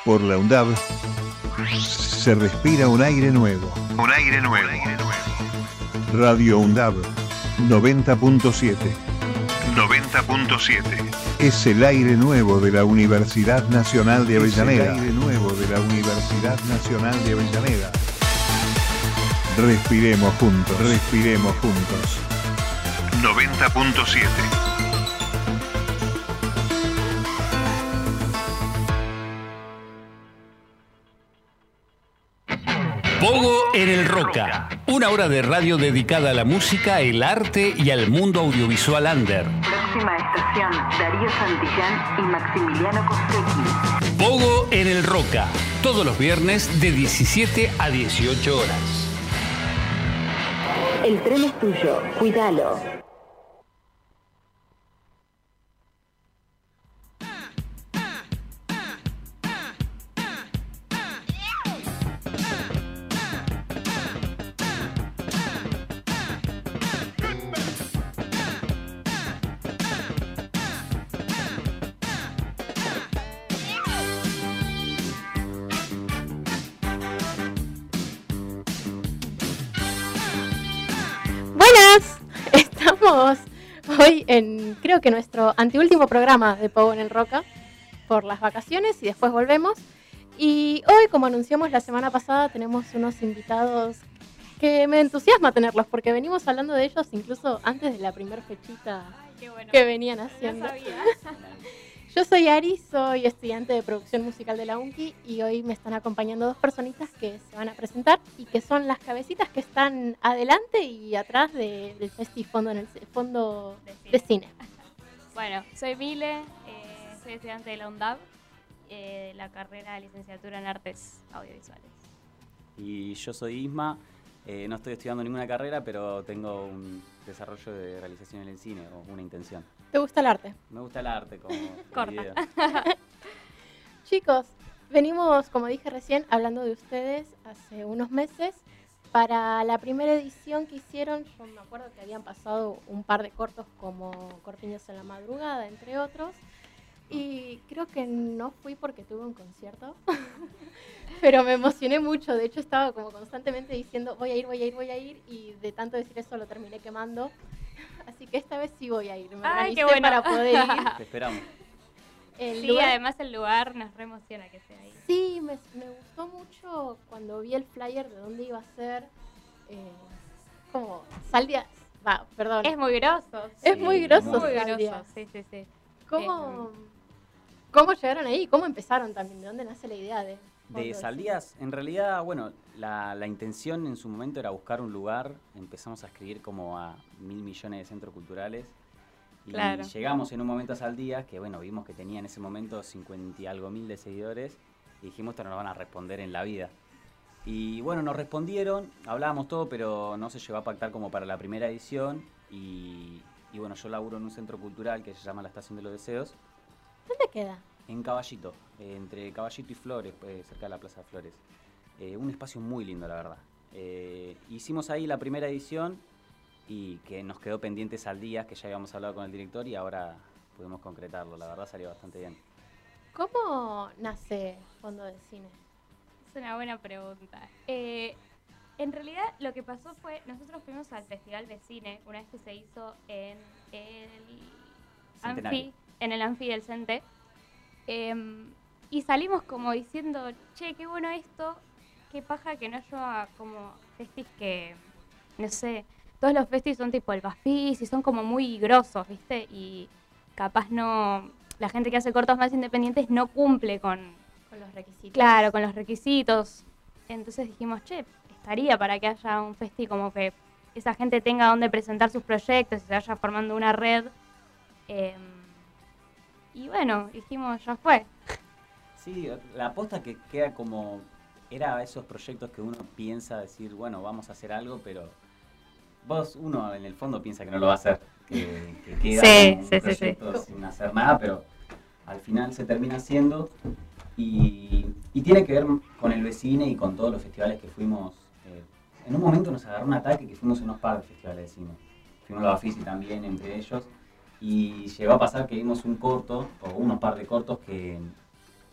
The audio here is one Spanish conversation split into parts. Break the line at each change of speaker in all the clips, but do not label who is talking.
Por la UNDAB se respira un aire nuevo. Un aire nuevo. Radio UNDAB 90.7. 90.7. Es el aire nuevo de la Universidad Nacional de Avellaneda. Es el aire nuevo de la Universidad Nacional de Avellaneda. Respiremos juntos. Respiremos juntos. 90.7.
Pogo en el Roca, una hora de radio dedicada a la música, el arte y al mundo audiovisual under.
Próxima estación, Darío Santillán y Maximiliano Costecchi.
Pogo en el Roca, todos los viernes de 17 a 18 horas.
El tren es tuyo, cuídalo.
Hoy en, creo que nuestro anteúltimo programa de Pogo en el Roca por las vacaciones y después volvemos. Y hoy, como anunciamos la semana pasada, tenemos unos invitados que me entusiasma tenerlos porque venimos hablando de ellos incluso antes de la primera fechita.
Qué bueno.
Que venían haciendo.
No sabía.
Yo soy Ari, soy estudiante de producción musical de la UNCI y hoy me están acompañando dos personitas que se van a presentar y que son las cabecitas que están adelante y atrás del Festifondo en el fondo de cine.
Bueno, soy Mile, soy estudiante de la UNDAB, la carrera de licenciatura en Artes Audiovisuales.
Y yo soy Isma, no estoy estudiando ninguna carrera, pero tengo un desarrollo de realización en el cine, o una intención.
¿Te gusta el arte?
Me gusta el arte, como
Corta.
idea.
Chicos, venimos, como dije recién, hablando de ustedes hace unos meses. Para la primera edición que hicieron, yo me acuerdo que habían pasado un par de cortos como Corpiños en la Madrugada, entre otros. Y creo que no fui porque tuve un concierto, pero me emocioné mucho. De hecho, estaba como constantemente diciendo voy a ir, y de tanto decir eso lo terminé quemando. Así que esta vez sí voy a ir. Me organicé
qué bueno.
para poder ir.
Te esperamos.
Sí, además el lugar nos re emociona que sea ahí.
Sí, me gustó mucho cuando vi el flyer de dónde iba a ser. Como Saldia. Perdón.
Es muy grosso.
Es
Sí,
muy grosso.
Muy
Saldia.
grosso, sí.
¿Cómo llegaron ahí? ¿Cómo empezaron también? ¿De dónde nace la idea de
De Saldías, en realidad, bueno, la intención en su momento era buscar un lugar. Empezamos a escribir como a 1.000 millones de centros culturales. Y
Claro.
llegamos en un momento a Saldías, que bueno, vimos que tenía en ese momento 50 y algo mil de seguidores. Y dijimos, esto no nos van a responder en la vida. Y bueno, nos respondieron, hablábamos todo, pero no se llegó a pactar como para la primera edición. Y bueno, yo laburo en un centro cultural que se llama La Estación de los Deseos.
¿Dónde queda?
En Caballito, entre Caballito y Flores, cerca de la Plaza de Flores. Un espacio muy lindo, la verdad. Hicimos ahí la primera edición y que nos quedó pendiente Saldías, que ya habíamos hablado con el director y ahora pudimos concretarlo. La verdad salió bastante bien.
¿Cómo nace Fondo de Cine?
Es una buena pregunta. En realidad lo que pasó fue, nosotros fuimos al Festival de Cine, una vez que se hizo en el
Centenario.
en el Anfi del Cente. Y salimos como diciendo, che, qué bueno esto, qué paja que no haya como festis que, no sé, todos los festis son tipo el Bafis y son como muy grosos, ¿viste? Y capaz no, la gente que hace cortos más independientes no cumple con
Los requisitos.
Claro, con los requisitos. Entonces dijimos, che, estaría para que haya un festi como que esa gente tenga donde presentar sus proyectos y se vaya formando una red. Y bueno, dijimos, ya fue.
Sí, la aposta que queda como... Era esos proyectos que uno piensa decir, bueno, vamos a hacer algo, pero uno en el fondo piensa que no lo va a hacer. Que queda como un proyecto sin hacer nada, pero al final se termina haciendo. Y tiene que ver con el Vecine y con todos los festivales que fuimos. En un momento nos agarró un ataque que fuimos a unos par de festivales de cine. Fuimos a la Bafisi también, entre ellos. Y llegó a pasar que vimos un corto, o unos par de cortos, que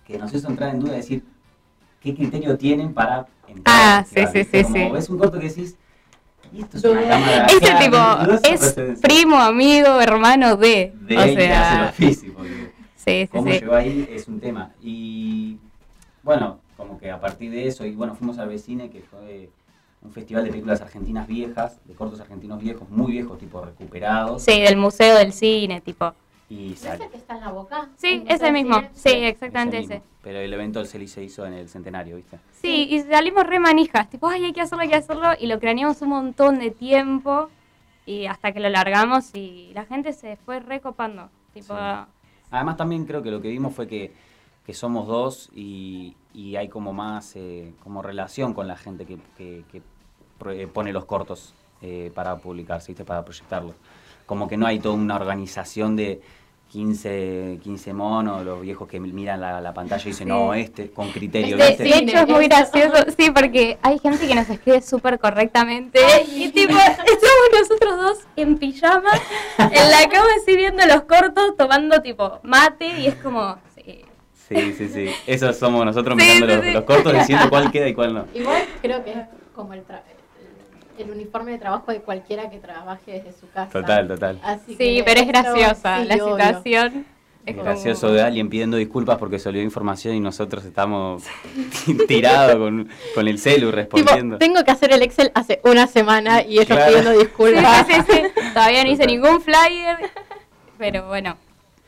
que nos hizo entrar en duda de decir qué criterio tienen para entrar.
Sí.
Ves un corto que decís, y esto es una cámara.
Ese
claro,
tipo
dudosa
es
procedencia.
primo, amigo, hermano de.
De
O
él que hace
sea,
lo físico. Porque
sí.
cómo llegó ahí es un tema. Y bueno, como que a partir de eso, y bueno, fuimos al Vecine, que fue un festival de películas argentinas viejas, de cortos argentinos viejos, muy viejos, tipo recuperados.
Sí, del Museo del Cine, tipo.
Y
¿No es el que está en la Boca?
Sí,
¿El
ese mismo.
cine?
Sí, exactamente
mismo.
ese.
Pero el evento se hizo en el Centenario, ¿viste?
Sí, y salimos re manijas, tipo, ay, hay que hacerlo, y lo craneamos un montón de tiempo, y hasta que lo largamos, y la gente se fue recopando, tipo...
Sí. Además también creo que lo que vimos fue que somos dos y hay como más como relación con la gente que pone los cortos para publicarse, ¿viste? Para proyectarlos. Como que no hay toda una organización de 15 monos, los viejos que miran la pantalla y dicen, no, con criterio,
De
¿viste?
hecho es muy gracioso, sí, porque hay gente que nos escribe súper correctamente, y tipo, estamos nosotros dos en pijama, en la cama así viendo los cortos, tomando tipo mate, y es como, sí.
Sí. Esos somos nosotros
Sí,
mirando
sí.
los cortos diciendo cuál queda y cuál no.
Igual creo que es como el uniforme de trabajo de cualquiera que trabaje desde su casa.
Total.
Así
Sí,
que
pero es
esto,
graciosa
sí,
la
obvio.
situación.
Es
Es
gracioso
como...
de alguien pidiendo disculpas porque se olvidó información y nosotros estamos tirados con el celu respondiendo.
Tipo, tengo que hacer el Excel hace una semana y ellos
Claro.
pidiendo disculpas.
Sí. Todavía no hice
Total.
ningún flyer, pero bueno.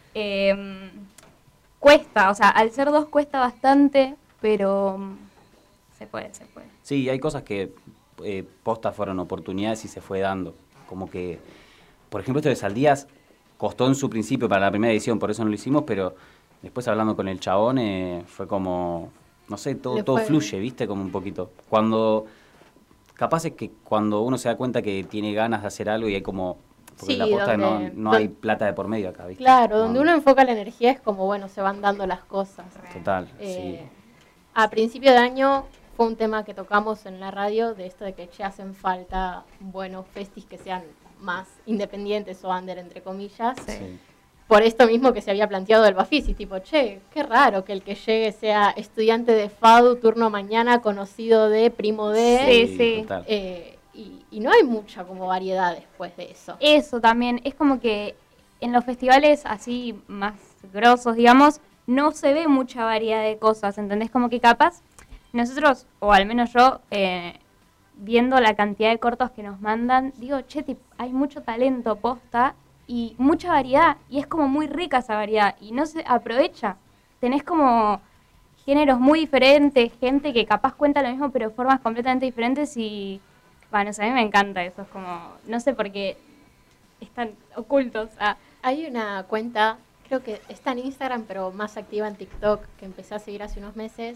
Cuesta, o sea, al ser dos cuesta bastante, pero se puede.
Sí, hay cosas que posta fueron oportunidades y se fue dando. Como que, por ejemplo, esto de Saldías costó en su principio para la primera edición, por eso no lo hicimos, pero después hablando con el chabón fue como, no sé, todo fluye, ¿viste? Como un poquito. Capaz es que cuando uno se da cuenta que tiene ganas de hacer algo y hay como... Porque
Sí,
la posta
donde-
no hay plata de por medio acá, ¿viste?
Claro, donde
No,
uno enfoca la energía es como, bueno, se van dando las cosas.
Total, sí.
A principio de año fue un tema que tocamos en la radio, de esto de que hacen falta buenos festis que sean más independientes o under, entre comillas.
Sí.
Por esto mismo que se había planteado el Bafisi, tipo, che, qué raro que el que llegue sea estudiante de FADU, turno mañana, conocido de, primo de...
Sí.
Total.
Y no hay mucha como variedad después de eso.
Eso también, es como que en los festivales así más grosos, digamos, no se ve mucha variedad de cosas, ¿entendés? Como que capaz nosotros, o al menos yo, viendo la cantidad de cortos que nos mandan, digo, che, hay mucho talento posta y mucha variedad, y es como muy rica esa variedad, y no se aprovecha. Tenés como géneros muy diferentes, gente que capaz cuenta lo mismo, pero de formas completamente diferentes, y bueno, o sea, a mí me encanta eso, es como, no sé por qué están ocultos.
Hay una cuenta, creo que está en Instagram, pero más activa en TikTok, que empecé a seguir hace unos meses,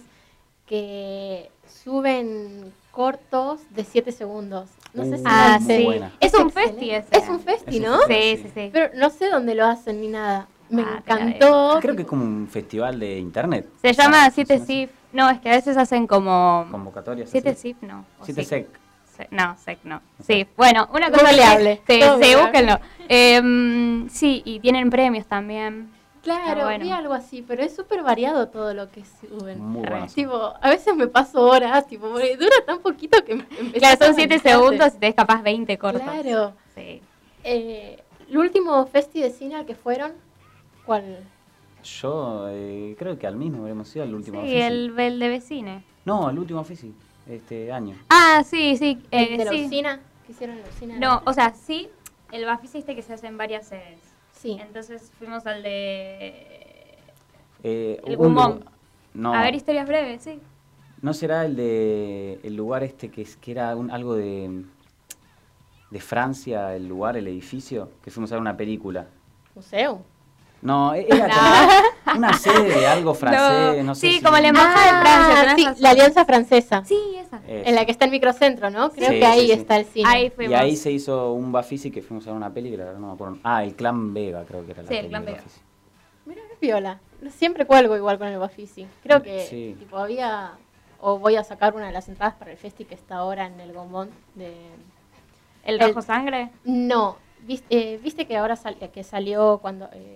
que suben cortos de 7 segundos. No sé si
Ah,
lo
sí.
hacen.
buena.
Es un
excelente.
festi ese.
Es un festi,
Es un
¿no?
festi.
Sí.
Pero no sé dónde lo hacen ni nada. Me
Ah, te la
encantó.
Creo que es como un festival de internet.
Se llama 7
sí.
SIF. No, es que a veces hacen como...
Convocatorias.
7
así.
SIF, no. o
7
sí.
sec.
No, SEC no. Sí, bueno, una cosa
Googleable.
que...
Todo
Sí,
googleable.
búsquenlo. Sí, y tienen premios también.
Claro,
Ah, bueno.
vi algo así, pero es súper variado todo lo que suben.
Muy bueno.
Tipo, a veces me paso horas, tipo, porque dura tan poquito que me empecé
Claro,
a
son 7
manejarte.
segundos y tenés capaz 20 cortos.
Claro.
Sí.
El último festi de cine al que fueron, ¿cuál?
Yo creo que al mismo habremos ido al último
Sí,
Fisi.
el de Vecine.
No, al último Fisi, este año.
Ah, sí.
¿El de la
sí.
usina? ¿Que hicieron en la usina?
No, o sea, sí, el Bafisi este que se hace en varias sedes.
Sí.
Entonces fuimos al de...
El
Gumón.
No,
A ver, historias breves, sí.
¿no será el lugar este que era algo de Francia, el lugar, el edificio? Que fuimos a ver una película.
¿Museo?
No, era como una sede de algo francés, no sé
Sí,
si-
como la embajada de Francia. tenés
sí,
razón.
la Alianza Francesa.
Sí, esa.
Eso.
En la que está el microcentro, ¿no? Creo
Sí,
que ahí
sí, sí.
está el cine.
Ahí
Y
fuimos.
ahí se hizo un Bafisi que fuimos a ver una película, no me acuerdo. Ah, el Clan Vega creo que era la
Sí, el
peli
Clan
del
Vega.
Bafisi.
Mira, qué piola. Siempre cuelgo igual con el Bafisi. Creo que
Sí.
tipo había, o voy a sacar una de las entradas para el festi que está ahora en el Gomón de...
¿El Rojo Sangre?
No, viste que ahora que salió cuando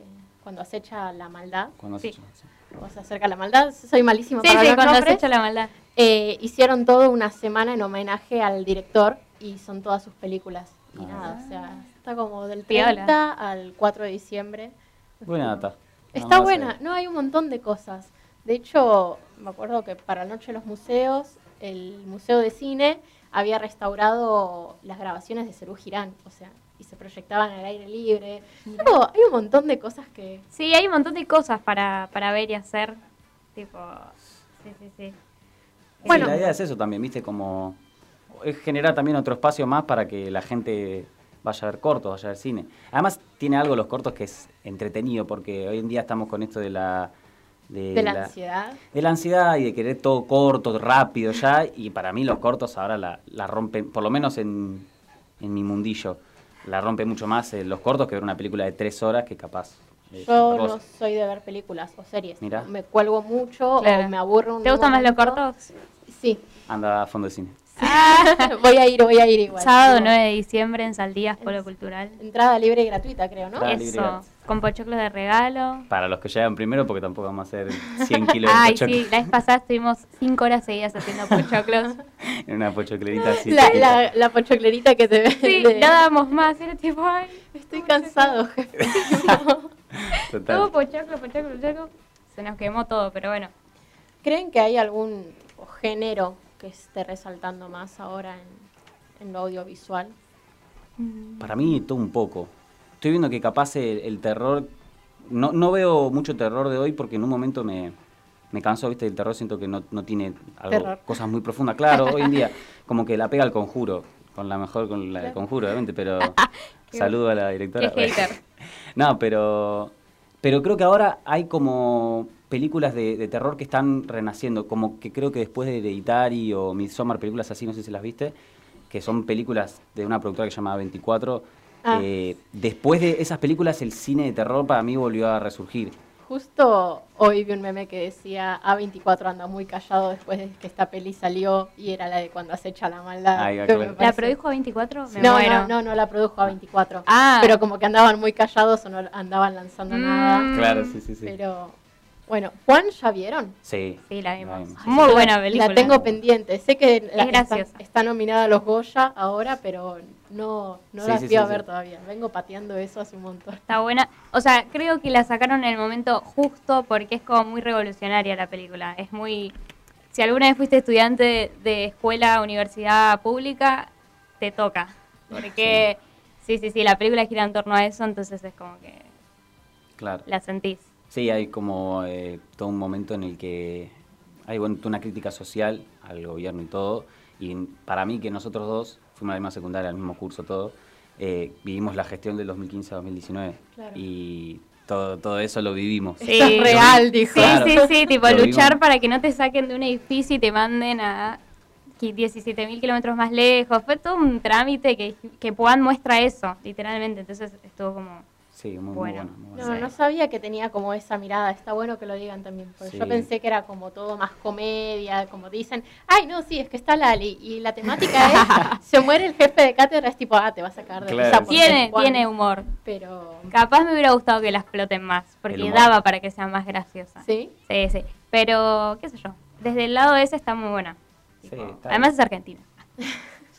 cuando acecha la maldad.
Cuando
Sí.
se llama, sí.
O se acerca la maldad, soy malísima
Sí,
para
sí,
los
cuando
nombres.
acecha la maldad.
Hicieron toda una semana en homenaje al director y son todas sus películas. Y
Ah.
nada, o sea, está como del
Piola.
30 al 4 de diciembre.
Buena data.
Está
Vamos a
buena,
ver.
no, hay un montón de cosas. De hecho, me acuerdo que para la Noche de los Museos, el Museo de Cine había restaurado las grabaciones de Serú Girán, o sea, y se proyectaban al aire libre. No, hay un montón de cosas que...
Sí, hay un montón de cosas para ver y hacer. Tipo, sí.
Bueno.
Sí, la idea es eso también, ¿viste? Como es generar también otro espacio más para que la gente vaya a ver cortos, vaya a ver cine. Además, tiene algo los cortos que es entretenido, porque hoy en día estamos con esto de la
ansiedad.
de la ansiedad y de querer todo corto, rápido ya, y para mí los cortos ahora la rompen, por lo menos en mi mundillo, la rompen mucho más los cortos que ver una película de 3 horas que capaz.
Yo
otra
no
cosa.
soy de ver películas o series.
Mirá.
Me cuelgo mucho
Claro.
o me aburro un
¿Te gustan más los
momento.
cortos?
Sí.
Anda a fondo de cine.
voy a ir igual.
Sábado
Digo,
9 de diciembre en Saldías, Polo Cultural.
Entrada libre y gratuita, creo, ¿no?
Entrada libre y
Eso,
gratis.
con pochoclos de regalo.
Para los que llegan primero, porque tampoco vamos a hacer 100 kilos de
Ay,
pochoclo.
sí, la vez pasada estuvimos 5 horas seguidas haciendo pochoclos.
En una pochoclerita así.
La,
chiquita.
la pochoclerita que te
Sí,
vende.
no dábamos más, era tipo, ay,
Estoy cansado, jefe.
Total.
todo pochoclo. Se nos quemó todo, pero bueno.
¿Creen que hay algún tipo, género que esté resaltando más ahora en lo audiovisual?
Para mí, todo un poco. Estoy viendo que capaz el terror... No veo mucho terror de hoy porque en un momento me canso, ¿viste? El terror siento que no tiene
Terror.
cosas muy profundas. Claro, hoy en día como que la pega al Conjuro. Con la del Conjuro, obviamente, pero... Saludo a la directora.
Qué hater.
No, pero creo que ahora hay como películas de terror que están renaciendo, como que creo que después de Hereditary o Midsommar, películas así, no sé si las viste, que son películas de una productora que se llama 24.
Ah.
Después de esas películas, el cine de terror para mí volvió a resurgir.
Justo hoy vi un meme que decía A24 anda muy callado después de que esta peli salió y era la de cuando acecha la maldad.
Ay,
que
claro.
me
¿La
parece-
produjo 24? Me
No,
muero.
no la produjo A24.
Ah.
Pero como que andaban muy callados o no andaban lanzando nada.
Claro, sí.
Pero bueno, ¿Juan ya vieron?
Sí.
Sí, la vimos.
vimos.
Muy
Yo
buena película.
La tengo pendiente. Sé que
graciosa.
está nominada a los Goya ahora, pero no
Sí,
la
sí,
fui a
sí,
ver
sí.
todavía. Vengo pateando eso hace un montón.
Está buena. O sea, creo que la sacaron en el momento justo porque es como muy revolucionaria la película. Es muy... Si alguna vez fuiste estudiante de escuela, universidad pública, te toca. Porque sí, la película gira en torno a eso, entonces es como que
Claro.
la sentís.
Sí, hay como todo un momento en el que hay toda una crítica social al gobierno y todo. Y para mí, que nosotros dos fuimos a la misma secundaria, al mismo curso, todo, vivimos la gestión del 2015 a 2019.
Claro.
Y todo eso lo vivimos.
Sí.
Esto es real, dijo.
Sí,
Claro.
sí, tipo
Lo
luchar
vimos.
para que no te saquen de un edificio y te manden a 17.000 kilómetros más lejos. Fue todo un trámite que Puan muestra eso, literalmente. Entonces estuvo como...
Sí, muy
Bueno.
bueno. Muy bueno.
No sabía que tenía como esa mirada. Está bueno que lo digan también. Porque
Sí.
yo pensé que era como todo más comedia, como dicen. Ay, no, sí, es que está Lali. Y la temática es, se muere el jefe de cátedra, es tipo, te vas a caer de
Claro.
risa. porque
Tiene,
es Juan.
tiene humor.
Pero,
Capaz me hubiera gustado que la exploten más,
El
porque
humor.
daba para que sea más graciosa.
¿sí?
Sí. Pero, qué sé yo, desde el lado ese está muy buena.
Sí,
Tipo,
está
además es argentina.
Sí.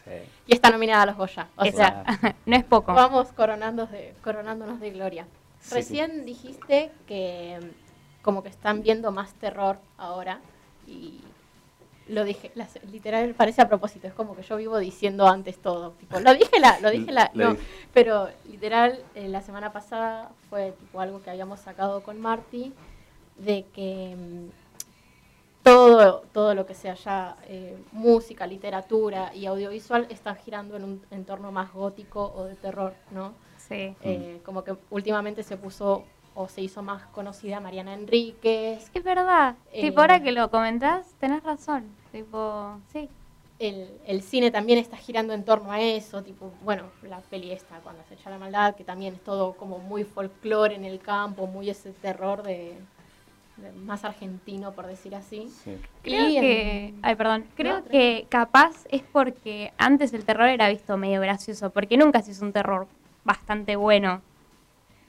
Y está nominada a los Goya. O
Eso.
sea,
No es poco.
vamos coronándonos de gloria.
Sí,
Recién dijiste que como que están viendo más terror ahora y lo dije, literal parece a propósito, es como que yo vivo diciendo antes todo. Tipo, lo dije
Lo
no,
dije.
pero literal la semana pasada fue tipo algo que habíamos sacado con Marty de que todo lo que sea ya música, literatura y audiovisual está girando en un entorno más gótico o de terror, ¿no?
Sí.
Como que últimamente se puso o se hizo más conocida Mariana Enríquez.
Es verdad. Tipo, ahora que lo comentás, tenés razón. Tipo, sí.
El cine también está girando en torno a eso, tipo, bueno, la peli esta, Cuando se echa la maldad, que también es todo como muy folclore en el campo, muy ese terror de más argentino, por decir así.
Sí.
Creo
Y
que... Ay, perdón. Creo
No,
que capaz es porque antes el terror era visto medio gracioso, porque nunca se hizo un terror bastante bueno.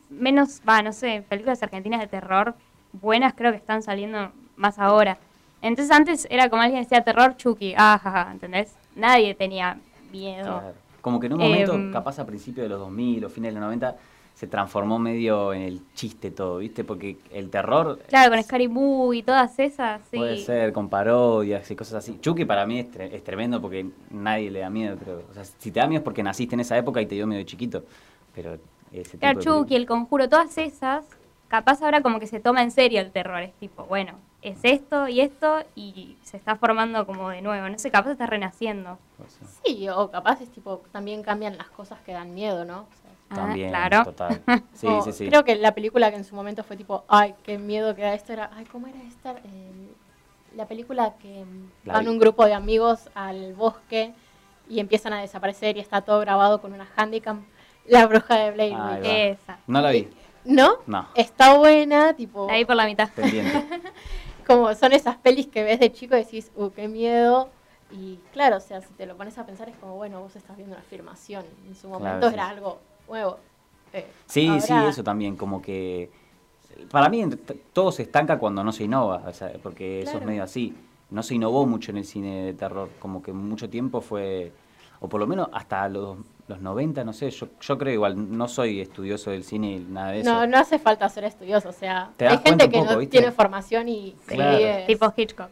menos, no sé, películas argentinas de terror buenas creo que están saliendo más ahora. Entonces antes era como alguien decía terror, Chucky, jaja, ¿entendés? Nadie tenía miedo.
Claro. Como que en un momento, capaz a principios de los 2000 o fines de los 90, se transformó medio en el chiste todo, ¿viste? Porque el terror...
Claro, con Scary Movie y todas esas, sí.
Puede ser, con parodias y cosas así. Chucky para mí es tremendo porque nadie le da miedo, creo. O sea, si te da miedo es porque naciste en esa época y te dio miedo de chiquito. Pero ese
Claro,
tipo de
Chucky, El Conjuro, todas esas, capaz ahora como que se toma en serio el terror. Es tipo, bueno, es esto y se está formando como de nuevo. No sé, capaz está renaciendo.
Sí, o capaz es tipo, también cambian las cosas que dan miedo, ¿no? O sea,
También,
claro.
total. Sí,
o
sí, sí.
Creo que la película que en su momento fue tipo, ay, qué miedo que da esto, era, ay, ¿cómo era esta? La película que
La
van
vi.
un grupo de amigos al bosque y empiezan a desaparecer y está todo grabado con una handicam. La bruja de Blair
Ahí
Witch.
va.
Esa.
No la vi,
¿No?
no,
Está buena, tipo,
La vi por la mitad.
pendiente.
como son esas pelis que ves de chico y decís, qué miedo. Y claro, o sea, si te lo pones a pensar es como, bueno, vos estás viendo una filmación. En su momento
Claro, sí,
era
sí.
algo nuevo.
Sí,
Ahora-
sí, eso también, como que... Para mí todo se estanca cuando no se innova, o sea, porque eso es
Claro.
medio así. No se innovó mucho en el cine de terror, como que mucho tiempo fue... O por lo menos hasta los 90, no sé, yo creo igual, no soy estudioso del cine y nada de eso.
No, no hace falta ser estudioso, o sea,
Te
hay
das
gente
cuenta
que
un poco,
no
¿viste?
tiene formación y
Claro.
es-
Tipo Hitchcock.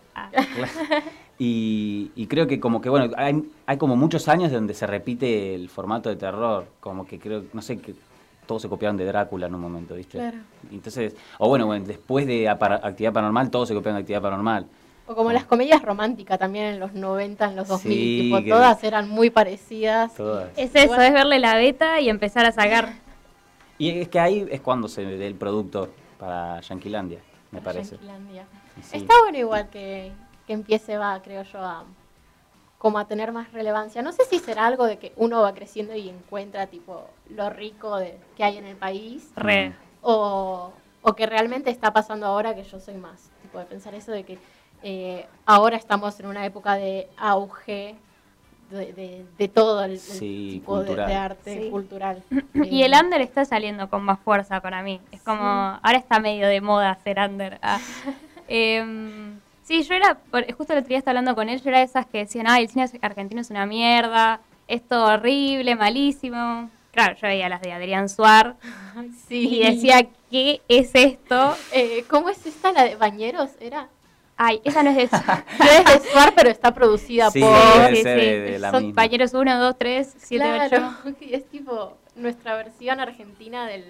Y creo que como que, bueno, hay como muchos años donde se repite el formato de terror, como que creo, no sé, que todos se copiaron de Drácula en un momento, ¿viste?
Claro.
Entonces, o bueno, después de Actividad Paranormal, todos se copiaron de Actividad Paranormal.
O como las comedias románticas también en los 90, en los 2000,
Sí,
tipo,
que-
todas eran muy parecidas.
Todas.
Es eso,
Bueno.
es verle la beta y empezar a sacar.
Y es que ahí es cuando se ve el producto para Yanquilandia, me parece.
Yanquilandia.
Y sí.
Está bueno igual que empiece, creo yo, como a tener más relevancia. No sé si será algo de que uno va creciendo y encuentra tipo lo rico que hay en el país,
Re.
o que realmente está pasando ahora, que yo soy más tipo de pensar eso de que ahora estamos en una época de auge de todo el
Sí,
tipo de
cultural.
arte
Sí.
cultural.
Y el under está saliendo con más fuerza para mí. Es como, ahora está medio de moda hacer under. Sí, yo era, justo el otro día estaba hablando con él, yo era de esas que decían, el cine argentino es una mierda, es todo horrible, malísimo. Claro, yo veía las de Adrián Suar
Sí.
y decía, ¿qué es esto?
¿Cómo es esta? ¿La de Bañeros era?
Ay, esa no es de eso.
No es de Suar, pero está producida
Sí,
por...
debe ser de la
Son
misma.
Bañeros 1, 2, 3, 7,
Claro,
8.
y es tipo nuestra versión argentina del...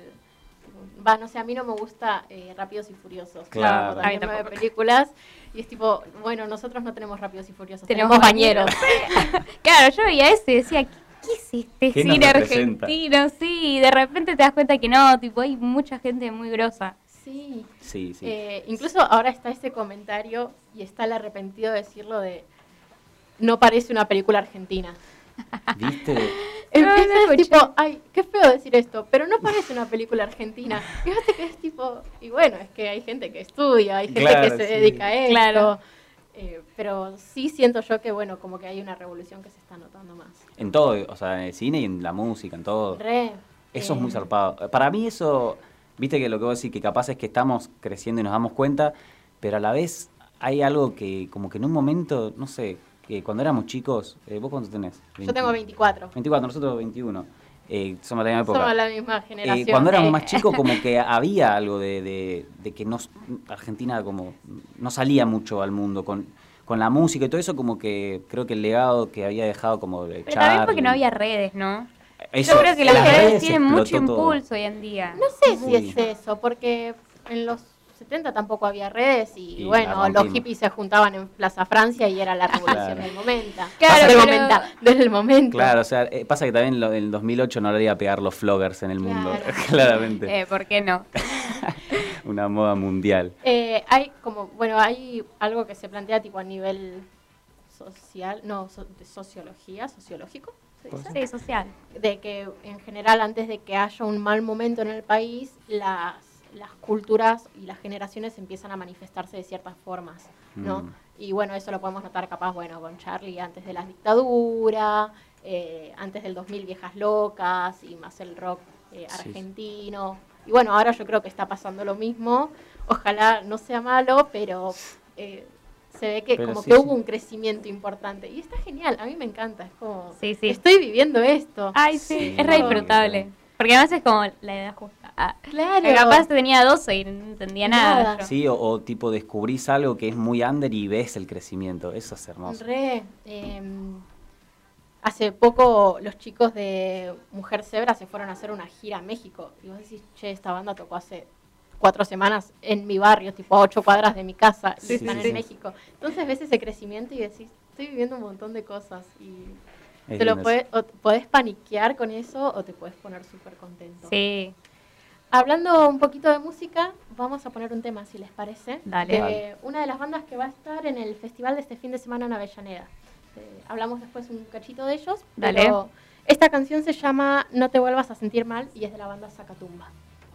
no sé, a mí no me gusta Rápidos y Furiosos.
Claro.
Como también
A mí
nueve
tampoco.
películas. Y es tipo, bueno, nosotros no tenemos Rápidos y Furiosos,
Tenemos
tenemos Bañeros.
Claro, yo veía ese y decía, ¿qué es este
¿Qué nos
cine
representa?
argentino? Sí, y de repente te das cuenta que no, tipo, hay mucha gente muy grosa.
Sí.
Sí, sí.
Incluso ahora está ese comentario y está el arrepentido de decirlo de... No parece una película argentina.
¿Viste?
Empieza
no
es
escuché.
tipo, ay, qué feo decir esto, pero no parece una película argentina. Fíjate que es tipo, y bueno, es que hay gente que estudia, hay gente
Claro,
que se
sí.
dedica a esto.
Claro.
Pero sí siento yo que, bueno, como que hay una revolución que se está notando más.
En todo, o sea, en el cine y en la música, en todo.
Re.
Eso es muy zarpado. Para mí eso, viste que lo que vos decís, que capaz es que estamos creciendo y nos damos cuenta, pero a la vez hay algo que como que en un momento, no sé, que cuando éramos chicos, ¿vos cuánto tenés?
Yo tengo 24.
24, nosotros 21. Somos de la misma época.
Somos la misma generación.
Cuando éramos más chicos como que había algo de que Argentina como no salía mucho al mundo con la música y todo eso, como que creo que el legado que había dejado como de
Pero también porque
Charlie,
no había redes, ¿no?
eso,
Yo creo que las redes
redes
tienen mucho
explotó todo.
impulso hoy en día.
No sé si
Sí.
es eso, porque en los 70 tampoco había redes y
Y la
bueno, los
rompimos.
hippies se juntaban en Plaza Francia y era la revolución
Claro.
del momento.
Claro,
Del
pero-
momento, del momento.
Claro, o sea, pasa que también en el 2008 no le iba a pegar los floggers en el mundo,
Claro.
claramente.
¿Por qué no?
Una moda mundial.
Hay como, bueno, hay algo que se plantea tipo a nivel social, no, de sociología, sociológico, ¿se dice?
Sí, social.
De que en general antes de que haya un mal momento en el país, las culturas y las generaciones empiezan a manifestarse de ciertas formas, ¿no?
Mm.
Y bueno, eso lo podemos notar capaz, bueno, con Charlie antes de la dictadura, antes del 2000 Viejas Locas y más el rock
Sí.
argentino. Y bueno, ahora yo creo que está pasando lo mismo. Ojalá no sea malo, pero se ve que
Pero
como
sí,
que
sí.
hubo un crecimiento importante. Y está genial, a mí me encanta. Es como,
Sí, sí.
estoy viviendo esto.
Ay,
Sí.
sí, es re disfrutable. Porque además es como la edad justa.
Claro.
Que capaz tenía 12 y no entendía nada.
Nada.
yo.
Sí, o tipo descubrís algo que es muy under y ves el crecimiento. Eso es hermoso.
Hace poco los chicos de Mujer Zebra se fueron a hacer una gira a México. Y vos decís, che, esta banda tocó hace 4 semanas en mi barrio, tipo a 8 cuadras de mi casa, y
Sí,
están
sí,
en
sí.
México. Entonces ves ese crecimiento y decís, estoy viviendo un montón de cosas. Y
Es
te lo
lindo eso.
podés paniquear con eso o te podés poner súper contento.
Sí,
Hablando un poquito de música, vamos a poner un tema, si les parece.
Dale.
De
Dale.
una de las bandas que va a estar en el festival de este fin de semana en Avellaneda. Hablamos después un cachito de ellos,
Dale.
pero esta canción se llama No te vuelvas a sentir mal y es de la banda Sacatumba.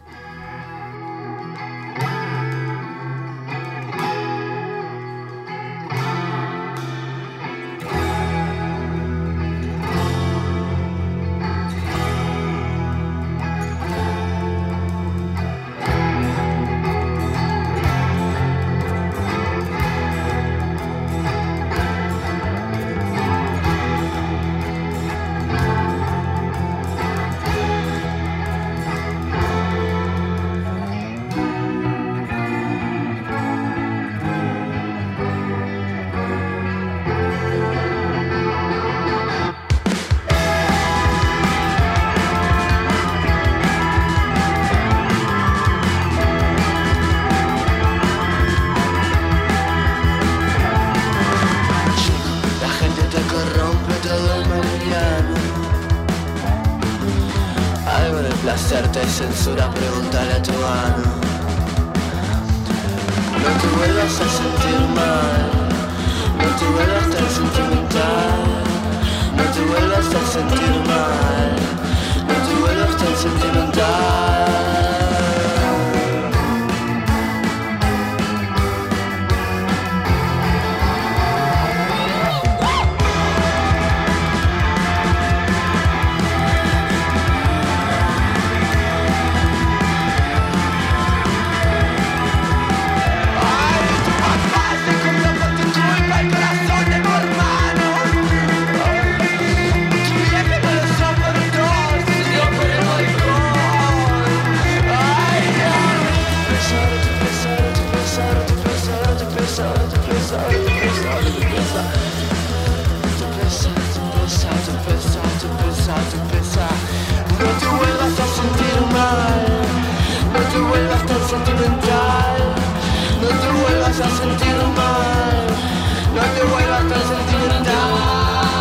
La gente te corrompe todo el mañana. Algo de placer te censura, pregúntale a tu ano. No te vuelvas a sentir mal, no te vuelvas tan sentimental, no te vuelvas a sentir mal, no te vuelvas tan sentimental. No te vuelvas a sentir mal, no te vuelvas tan sentimental, no te vuelvas a sentir mal, no te vuelvas tan sentimental.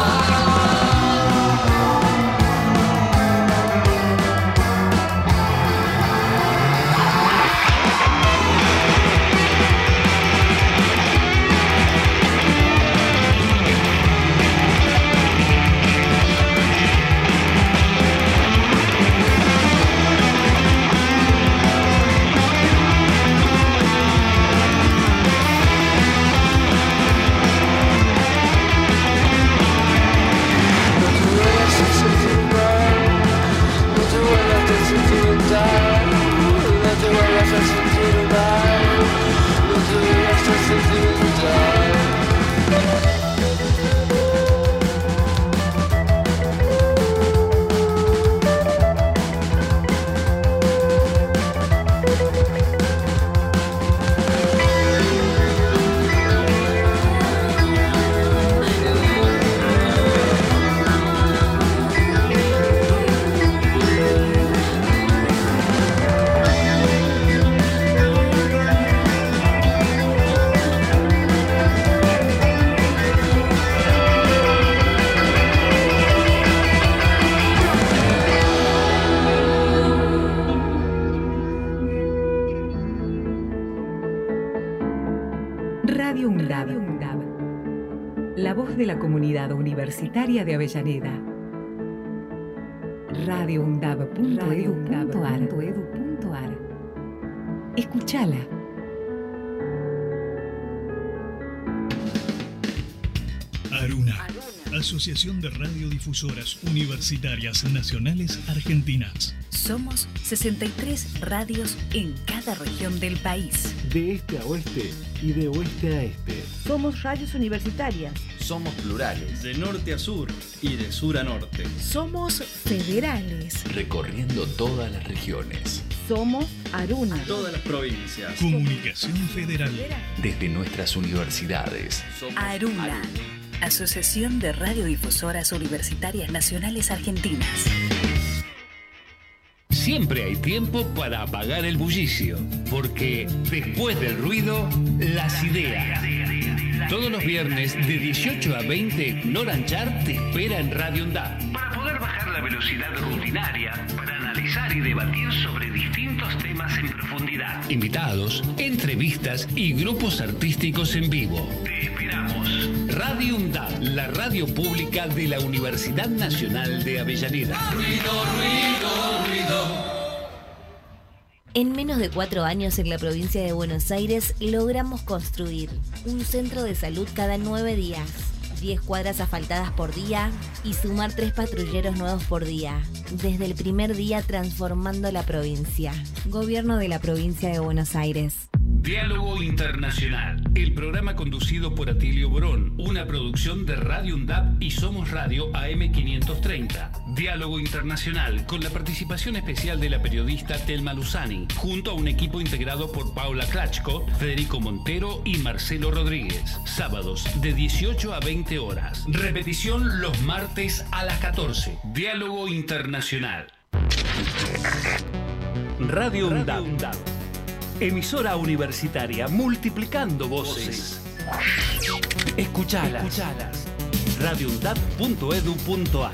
Radio UNDAB. La voz de la comunidad universitaria de Avellaneda. radioundab.edu.ar. Escúchala.
Aruna. Asociación de Radiodifusoras Universitarias Nacionales Argentinas.
Somos 63 radios en cada región del país.
De este a oeste y de oeste a este.
Somos radios universitarias.
Somos plurales.
De norte a sur y de sur a norte.
Somos federales.
Recorriendo todas las regiones.
Somos Aruna.
Todas las provincias.
Comunicación Federal.
Desde nuestras universidades.
Somos Aruna. Asociación de Radiodifusoras Universitarias Nacionales Argentinas.
Siempre hay tiempo para apagar el bullicio, porque después del ruido, las ideas. Todos los viernes de 18 a 20, Noranchar te espera en Radio UNDAB para poder bajar la velocidad rutinaria, para analizar y debatir sobre distintos temas en profundidad. Invitados, entrevistas y grupos artísticos en vivo. Te esperamos. Radio UNDAB, la radio pública de la Universidad Nacional de Avellaneda.
Ruido, ruido, ruido.
En menos de 4 años en la provincia de Buenos Aires logramos construir un centro de salud cada 9 días, 10 cuadras asfaltadas por día y sumar 3 patrulleros nuevos por día. Desde el primer día transformando la provincia. Gobierno de la provincia de Buenos Aires.
Diálogo Internacional, el programa conducido por Atilio Borón, una producción de Radio UNDAB y Somos Radio AM530. Diálogo Internacional, con la participación especial de la periodista Telma Luzani, junto a un equipo integrado por Paula Klachko, Federico Montero y Marcelo Rodríguez. Sábados de 18 a 20 horas. Repetición los martes a las 14. Diálogo Internacional. Radio UNDAB. Emisora universitaria multiplicando voces. Escuchalas. radioundab.edu.ar.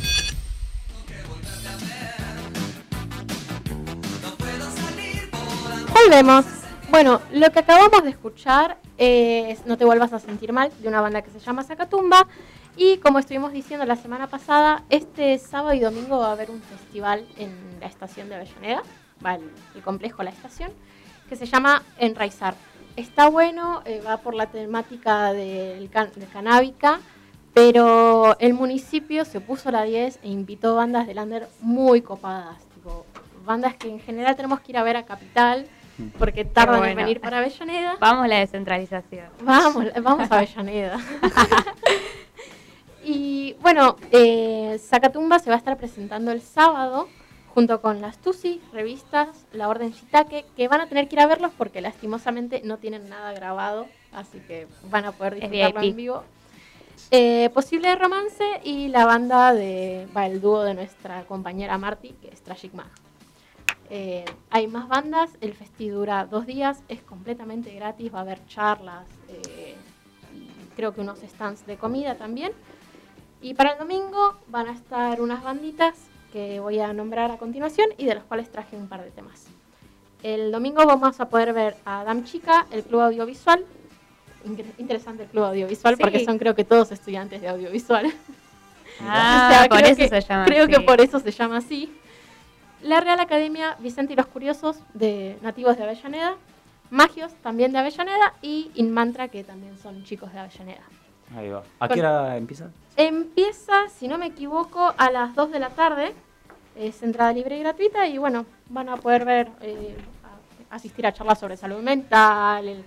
Volvemos. Bueno, lo que acabamos de escuchar es No te vuelvas a sentir mal, de una banda que se llama Sacatumba. Y como estuvimos diciendo la semana pasada, este sábado y domingo va a haber un festival en la estación de Avellaneda, el complejo La Estación, que se llama Enraizar. Está bueno, va por la temática de canábica, pero el municipio se puso la 10 e invitó bandas de lander muy copadas, tipo bandas que en general tenemos que ir a ver a Capital, porque tardan en venir para Avellaneda.
Vamos a la descentralización.
Vamos a Avellaneda. Y bueno, Sacatumba se va a estar presentando el sábado, junto con las Tusi, revistas, la Orden Shiitake, que van a tener que ir a verlos porque lastimosamente no tienen nada grabado, así que van a poder disfrutarlo en vivo. Posible de Romance y la banda el dúo de nuestra compañera Marti, que es Tragic Mag. Hay más bandas, el festi dura 2 días, es completamente gratis, va a haber charlas, y creo que unos stands de comida también. Y para el domingo van a estar unas banditas que voy a nombrar a continuación y de los cuales traje un par de temas. El domingo vamos a poder ver a Dam Chica, el Club Audiovisual. Interesante el Club Audiovisual, sí, porque son creo que todos estudiantes de audiovisual.
Por eso se llama así.
Creo que por eso se llama así. La Real Academia Vicente y los Curiosos, de nativos de Avellaneda. Magios, también de Avellaneda. Y Inmantra, que también son chicos de Avellaneda.
Ahí va. ¿A qué hora empieza?
Empieza, si no me equivoco, a las 2 de la tarde. Es entrada libre y gratuita. Y bueno, van a poder ver, asistir a charlas sobre salud mental, el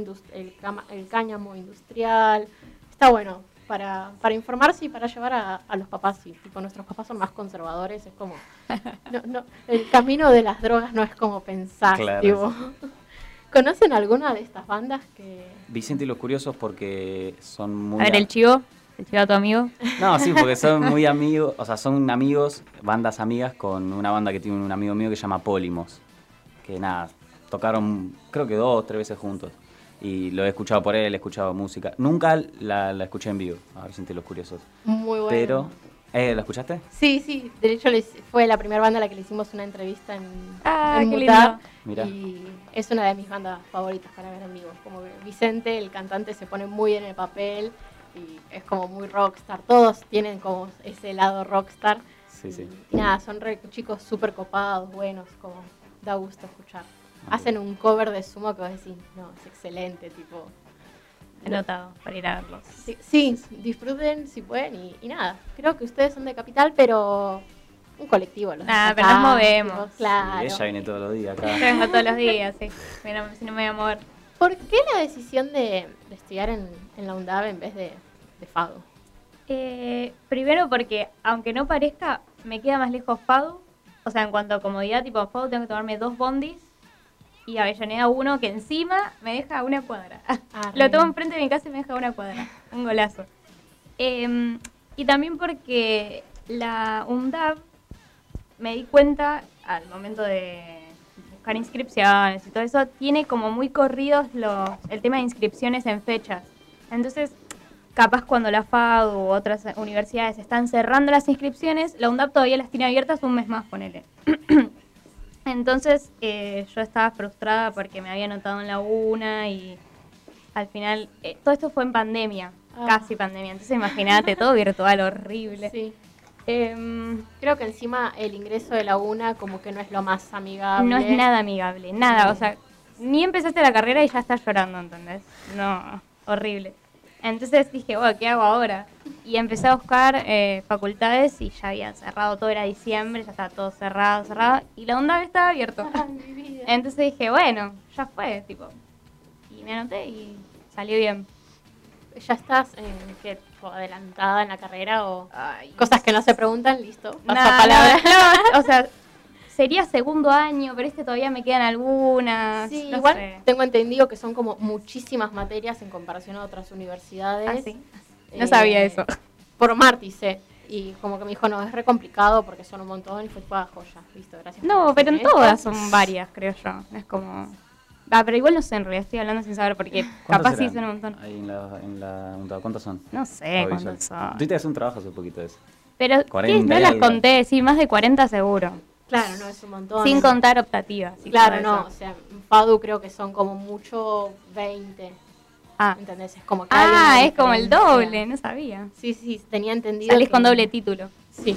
cáñamo industrial. Está bueno para informarse y para llevar a los papás. Y tipo, nuestros papás son más conservadores. Es como, el camino de las drogas no es como pensar.
Claro,
tipo.
sí.
¿Conocen alguna de estas bandas que...?
Vicente y los Curiosos porque son muy...
A ver, el chivo a tu amigo.
No, sí, porque son muy amigos, o sea, son amigos, bandas amigas con una banda que tiene un amigo mío que se llama Pólimos. Que nada, tocaron creo que 2 o 3 veces juntos. Y lo he escuchado por él, he escuchado música. Nunca la escuché en vivo, a Vicente y los Curiosos.
Muy bueno.
Pero, ¿la escuchaste?
Sí, de hecho fue la primera banda a la que le hicimos una entrevista en
qué
Mutar.
Mirá.
Y es una de mis bandas favoritas para ver en vivo. Como que Vicente, el cantante, se pone muy en el papel y es como muy rockstar. Todos tienen como ese lado rockstar.
Sí, sí.
Y nada, son chicos súper copados, buenos, como da gusto escuchar. Hacen un cover de Sumo que vos decís, no, es excelente, tipo,
anotado para ir a verlos.
Sí, disfruten si pueden y nada. Creo que ustedes son de Capital, pero un colectivo.
Pero nos movemos.
Claro.
Sí, ella viene todos los días acá.
Yo vengo todos los días, sí. Mira, si no me voy a mover.
¿Por qué la decisión de estudiar en la UNDAB en vez de FADU?
Primero porque, aunque no parezca, me queda más lejos FADU. O sea, en cuanto a comodidad, tipo FADU tengo que tomarme 2 bondis. Y Avellaneda 1, que encima me deja a 1 cuadra. Lo tomo enfrente de mi casa y me deja a 1 cuadra. Un golazo. Y también porque la UNDAB, me di cuenta al momento de buscar inscripciones y todo eso, tiene como muy corridos el tema de inscripciones en fechas. Entonces, capaz cuando la FADU u otras universidades están cerrando las inscripciones, la UNDAB todavía las tiene abiertas un mes más, ponele. Entonces yo estaba frustrada porque me había anotado en la UNA y al final, todo esto fue en pandemia, casi pandemia, entonces imagínate, todo virtual, horrible.
Sí. Creo que encima el ingreso de la UNA como que no es lo más amigable.
No es nada amigable, nada, o sea, ni empezaste la carrera y ya estás llorando, ¿entendés? No, horrible. Entonces dije, bueno, ¿qué hago ahora? Y empecé a buscar facultades y ya habían cerrado, todo era diciembre, ya estaba todo cerrado, y la UNDAB estaba abierto. Entonces dije, bueno, ya fue, tipo. Y me anoté y salió bien.
¿Ya estás adelantada en la carrera o cosas que no se preguntan? Listo, paso a palabra.
No, o sea, sería segundo año, pero todavía me quedan algunas.
Sí,
no
igual
sé.
Tengo entendido que son como muchísimas materias en comparación a otras universidades.
Ah, sí. No sabía eso.
Por Marti sé. Y como que me dijo, no, es re complicado porque son un montón y fue toda joya. Listo, gracias.
No, pero en todas son varias, creo yo. No es como... pero igual no sé, en realidad estoy hablando sin saber porque capaz sí son un montón.
Ahí en la UNDAB, ¿cuántos son?
No sé cuántos son.
Tú te haces un trabajo hace poquito de eso.
Pero no las conté, sí, más de 40 seguro.
Claro, no, es un montón.
Sin contar optativas.
Claro, no, o sea, en FADU creo que son como mucho 20. ¿Entendés? Es como que
es como el doble, no sabía.
Sí, tenía entendido.
Salís con doble título.
Sí.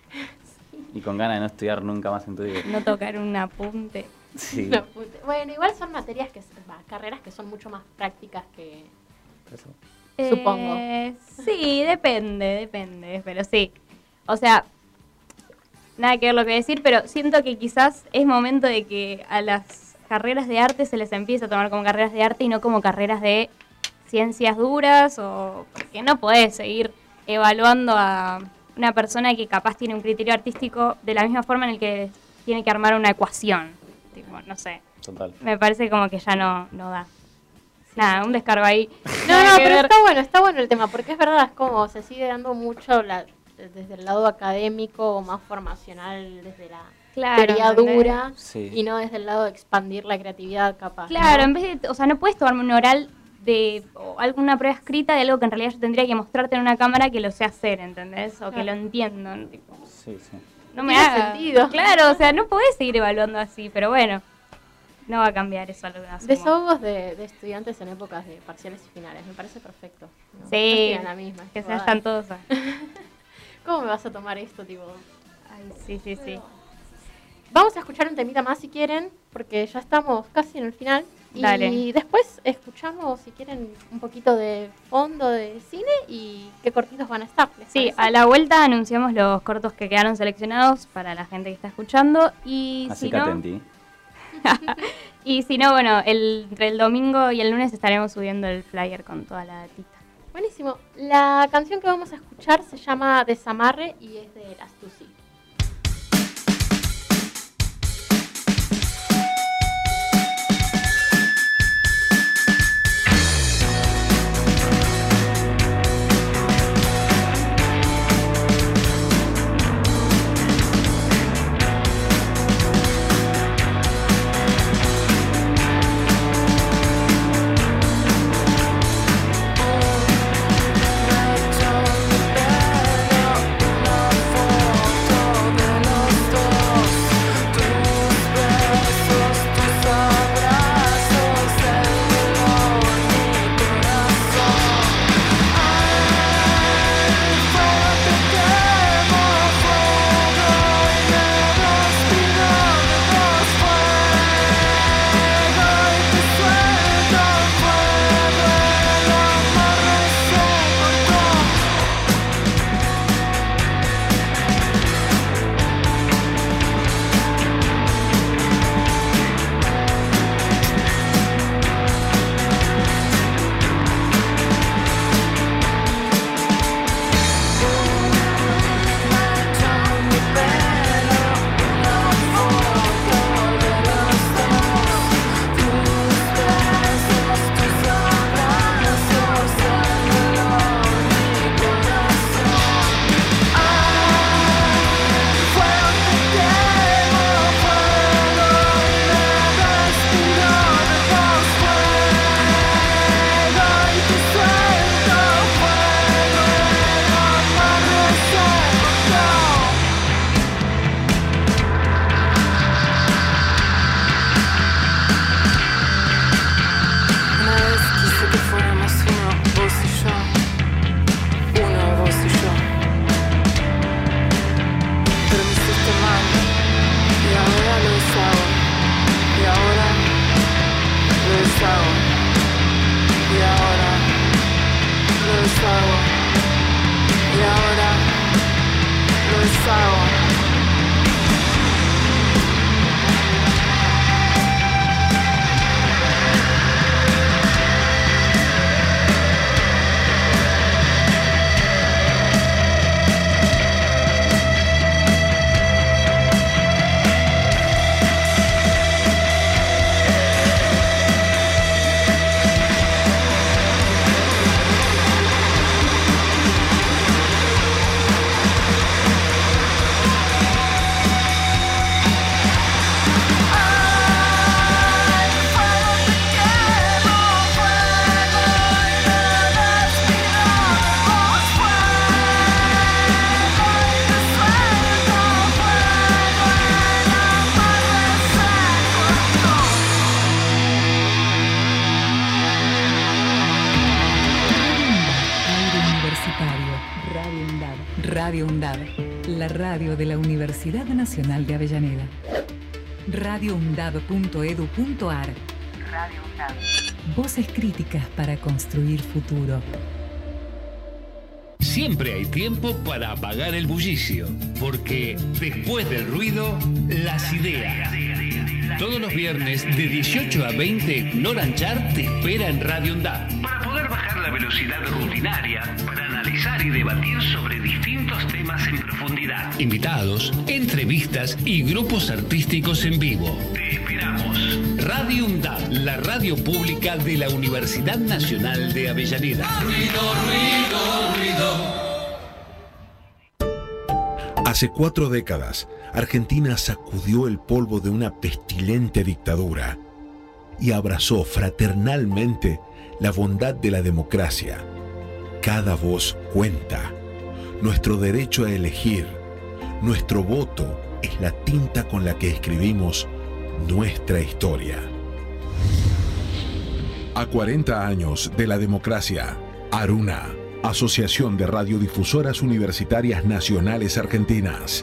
Y con ganas de no estudiar nunca más en tu vida.
No tocar un apunte.
Sí.
Bueno, igual son materias carreras que son mucho más prácticas que... Eso. Supongo.
Sí, depende, pero sí. O sea, nada que ver lo que decir, pero siento que quizás es momento de que a las carreras de arte se les empiece a tomar como carreras de arte y no como carreras de ciencias duras, o porque no podés seguir evaluando a una persona que capaz tiene un criterio artístico de la misma forma en el que tiene que armar una ecuación. Tipo, no sé.
Total.
Me parece como que ya no da. Nada, un descargo ahí.
No, pero está bueno el tema, porque es verdad, es como se sigue dando mucho desde el lado académico o más formacional, desde la teoría dura, y no desde el lado de expandir la creatividad capaz.
Claro,
¿no?
en vez de, o sea, no puedes tomarme un oral o alguna prueba escrita de algo que en realidad yo tendría que mostrarte en una cámara que lo sé hacer, ¿entendés? O que lo entiendo, ¿no? Tipo,
sí.
No me haga sentido. Claro, o sea, no podés seguir evaluando así, pero bueno, no va a cambiar eso.
Desahogos de estudiantes en épocas de parciales y finales, me parece perfecto. ¿No?
Sí,
la misma,
que se están todos.
¿Cómo me vas a tomar esto, tipo?
Ay, sí.
Vamos a escuchar un temita más si quieren, porque ya estamos casi en el final.
Dale.
Y después escuchamos, si quieren, un poquito de fondo de cine y qué cortitos van a estar.
Sí, a la vuelta anunciamos los cortos que quedaron seleccionados para la gente que está escuchando. Y
así
si
que
no,
atentí.
Y si no, bueno, entre el domingo y el lunes estaremos subiendo el flyer con toda la datita.
Buenísimo. La canción que vamos a escuchar se llama Desamarre y es de Las Tusi.
Una foto y ahora lo deshago.
Radio UNDAB, la radio de la Universidad Nacional de Avellaneda. radioundab.edu.ar. Radio UNDAB. Voces críticas para construir futuro.
Siempre hay tiempo para apagar el bullicio, porque después del ruido, las ideas. Todos los viernes de 18 a 20, Nora Anchar te espera en Radio UNDAB para poder bajar la velocidad rutinaria, para analizar y debatir sobre distintos temas en profundidad. Invitados, entrevistas y grupos artísticos en vivo. Te esperamos. Radio UNDAB, la radio pública de la Universidad Nacional de Avellaneda.
Ruido, ruido, ruido.
Hace 4 décadas, Argentina sacudió el polvo de una pestilente dictadura y abrazó fraternalmente la bondad de la democracia. Cada voz cuenta. Nuestro derecho a elegir, nuestro voto es la tinta con la que escribimos nuestra historia. A 40 años de la democracia, Aruna, Asociación de Radiodifusoras Universitarias Nacionales Argentinas.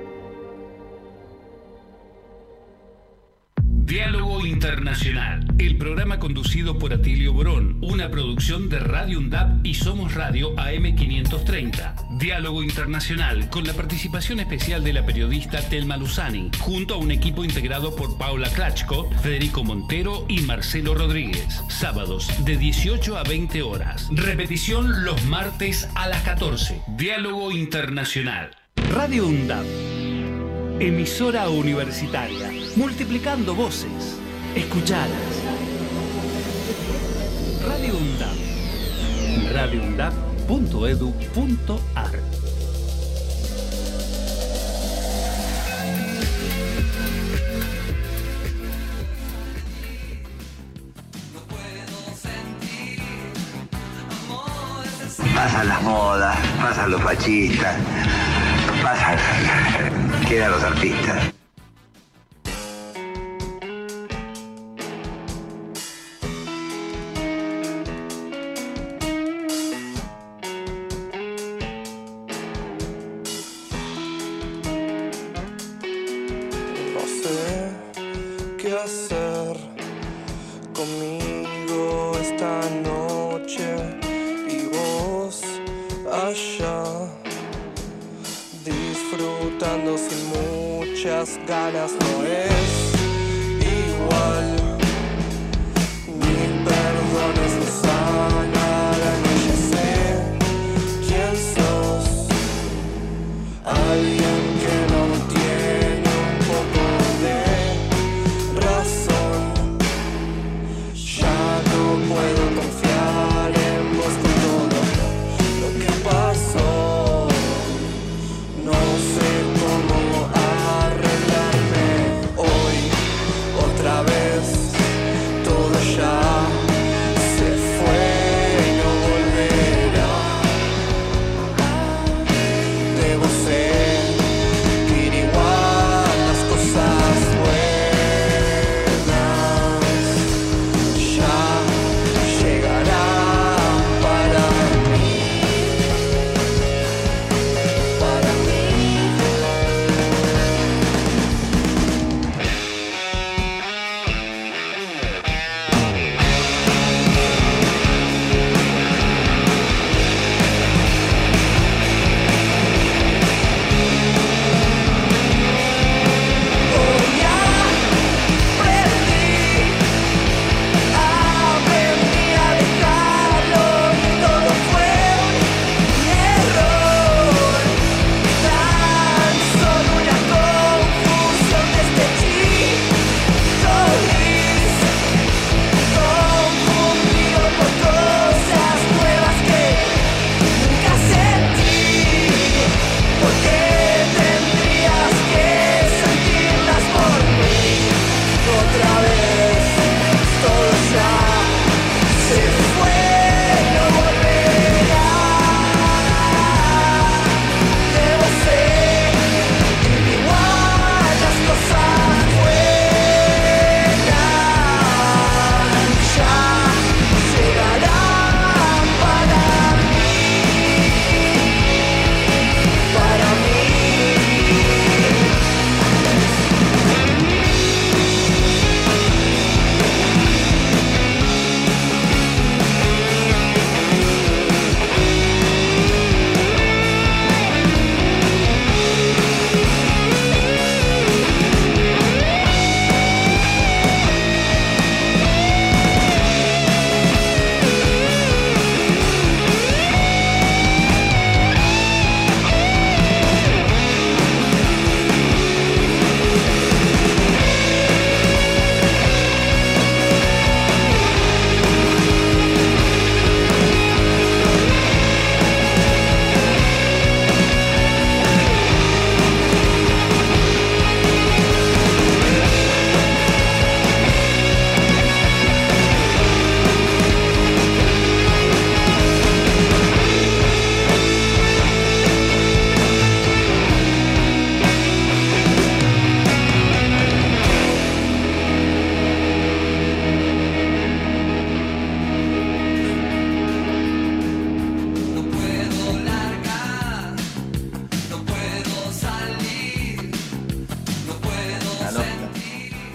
Diálogo Internacional, el programa conducido por Atilio Borón, una producción de Radio UNDAB y Somos Radio AM530. Diálogo Internacional, con la participación especial de la periodista Telma Luzani, junto a un equipo integrado por Paula Klachko, Federico Montero y Marcelo Rodríguez. Sábados de 18 a 20 horas. Repetición los martes a las 14. Diálogo Internacional. Radio UNDAB. Emisora universitaria, multiplicando voces. Escuchadas. Radio UNDAB. radioundab.edu.ar.
Pasan las modas, pasan los fascistas, quedan los artistas.
No sé qué hacer conmigo esta noche y vos allá disfrutando sin muchas ganas. No es igual, mil perdones no sanarán. Ya sé quién sos, alguien que no tiene un poco de razón. Ya no puedo confiar en vos con todo lo que pasó. No sé cómo arreglarme hoy.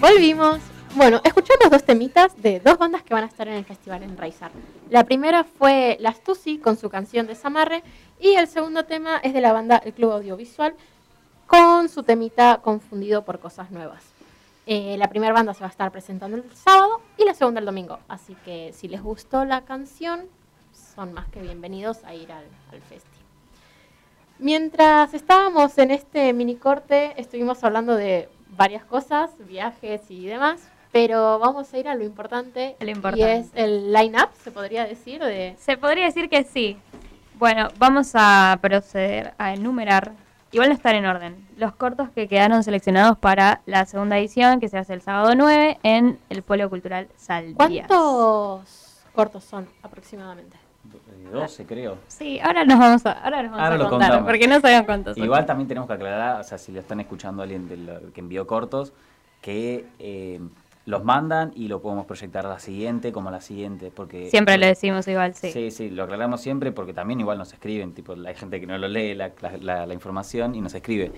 Volvimos. Bueno, escuchamos 2 temitas de 2 bandas que van a estar en el festival en Raizar. La primera fue Las Tusi con su canción Desamarre y el segundo tema es de la banda El Club Audiovisual con su temita Confundido por Cosas Nuevas. La primera banda se va a estar presentando el sábado y la segunda el domingo, así que si les gustó la canción son más que bienvenidos a ir al festi. Mientras estábamos en este mini corte estuvimos hablando de varias cosas, viajes y demás, pero vamos a ir a lo importante, y es el line-up, ¿se podría decir?
Se podría decir que sí. Bueno, vamos a proceder a enumerar, igual no están en orden, los cortos que quedaron seleccionados para la segunda edición, que se hace el sábado 9 en el Polo Cultural Saldías.
¿Cuántos cortos son aproximadamente?
12, creo.
Sí, ahora nos vamos a contar,
contamos.
porque no sabemos cuántos son.
Igual también tenemos que aclarar, o sea, si lo están escuchando alguien que envió cortos, que los mandan y lo podemos proyectar a la siguiente, como a la siguiente, porque...
Siempre lo decimos igual, sí.
Sí, lo aclaramos siempre porque también igual nos escriben, tipo, hay gente que no lo lee la información y nos escribe.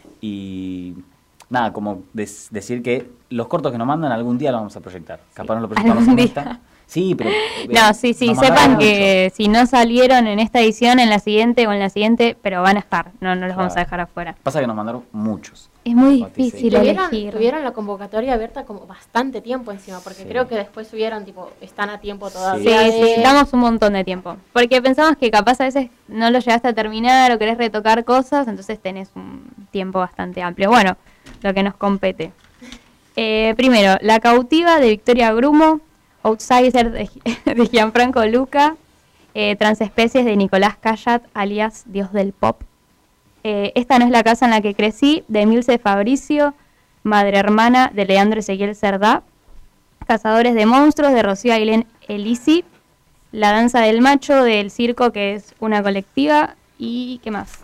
Y nada, como decir que los cortos que nos mandan algún día los vamos a proyectar. Capaz no lo proyectamos en esta. Sí, pero...
No, sí, sepan que si no salieron en esta edición, en la siguiente o en la siguiente, pero van a estar, no los vamos a dejar afuera.
Pasa que nos mandaron muchos.
Es muy difícil elegir.
Tuvieron la convocatoria abierta como bastante tiempo encima, porque creo que después subieron, tipo, están a tiempo todavía.
Sí, damos un montón de tiempo. Porque pensamos que capaz a veces no lo llegaste a terminar o querés retocar cosas, entonces tenés un tiempo bastante amplio. Bueno, lo que nos compete. Primero, La Cautiva de Victoria Grumo, Outsider de Gianfranco Luca, Transespecies de Nicolás Callat, alias Dios del Pop. Esta no es la casa en la que crecí, de Emilce Fabricio, Madre Hermana, de Leandro Ezequiel Cerdá, Cazadores de Monstruos, de Rocío Ailén Elisi, La Danza del Macho, del Circo, que es una colectiva, y ¿qué más?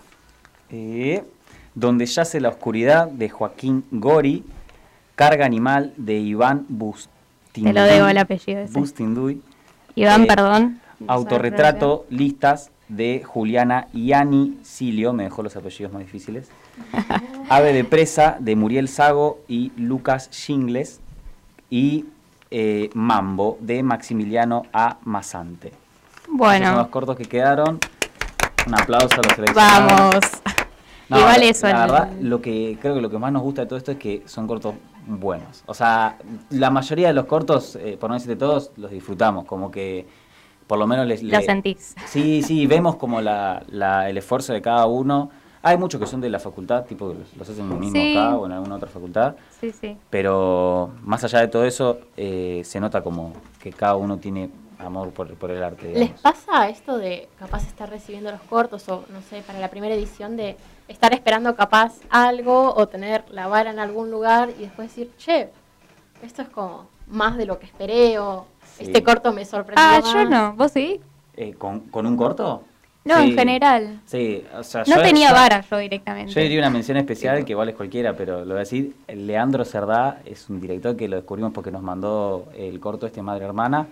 Donde yace la oscuridad, de Joaquín Gori, Carga Animal, de Iván Bustinduy.
Te lo debo el apellido ese.
Bustinduy.
Iván, perdón.
Autorretrato, Listas, de Juliana Iani Silio, me dejó los apellidos más difíciles. Ave de Presa, de Muriel Sago y Lucas Shingles. Y Mambo, de Maximiliano A. Mazante.
Bueno.
Esos son los cortos que quedaron. Un aplauso a los seleccionados.
Vamos.
No,
igual eso.
La verdad, creo que lo que más nos gusta de todo esto es que son cortos buenos. O sea, la mayoría de los cortos, por no decirte todos, los disfrutamos. Como que por lo menos
lo sentís.
Sí, vemos como el esfuerzo de cada uno. Hay muchos que son de la facultad, tipo los hacen mismo acá o en alguna otra facultad.
Sí.
Pero más allá de todo eso, se nota como que cada uno tiene amor por el arte, digamos.
¿Les pasa esto de capaz estar recibiendo los cortos o, no sé, para la primera edición de estar esperando capaz algo o tener la vara en algún lugar y después decir, che, esto es como más de lo que esperé o este corto me sorprendió más?
Yo no, ¿vos sí?
¿Con un corto?
No,
sí.
En general.
Sí, o sea,
no tenía vara yo directamente.
Yo diría una mención especial que igual es cualquiera, pero lo voy a decir, Leandro Cerdá es un director que lo descubrimos porque nos mandó el corto Madre Hermana.